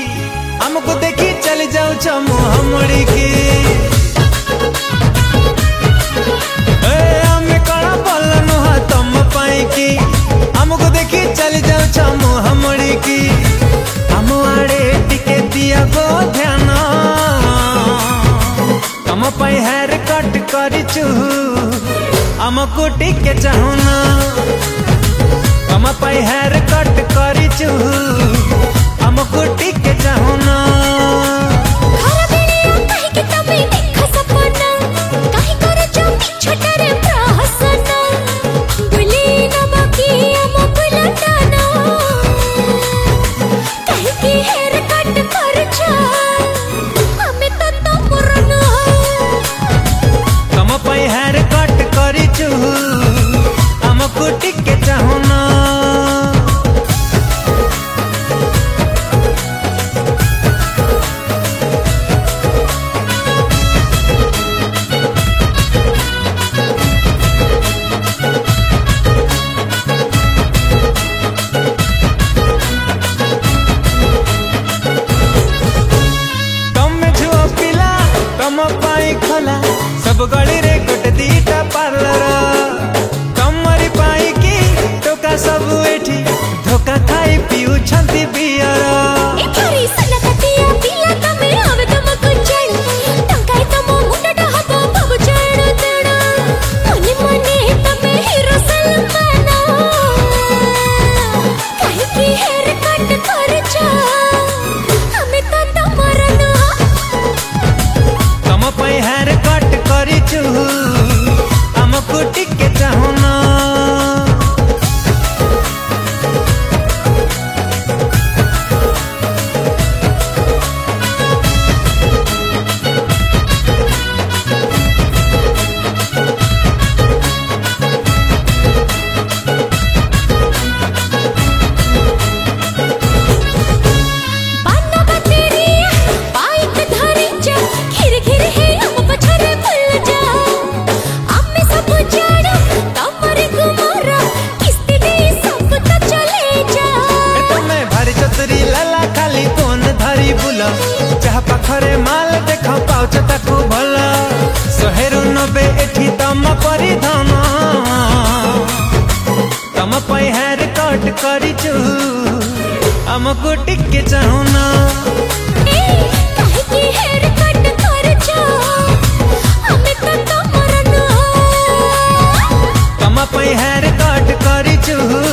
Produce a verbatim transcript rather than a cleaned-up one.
हमको देखी चल जाऊ चमो हमड़ी की हमें कड़ा बोलन हा तुम पाई की हमको देखी चल जाऊ चमो हमड़ी की हम आड़े टिके दिया गो ध्यान हम पाई हेयर कट करिचु हमको टिके चाहना हम पाई हेयर कट करिचु हमको टिके चाहना हेयर कट करिचु हमको टिके चाहना खोला सब गली रे गोटे दीटा पार्लर कमरी पाई की टोका सब एठी धोखा खाई पिउ छंती बियर ए थारी सना कटिया पिला तमे आवे तम कुचड़ टंकाई तम मुंडा हबो बब चढ़ देना मने मने तमे हीरो सलमान काहे की हेयर कट कर जा हमें तो तमरन तम पई हेयर कट करिचु हमको टिके चाहना चाह पाखरे माल देख पाउच ताकू भला शहेरु नबे एठी तम परिधान तम पई हेयर कट करिचु हमको टिके चाहना ए काहे की हेयर कट कर जा हमें तो तमरन तम पई हेयर कट करिचु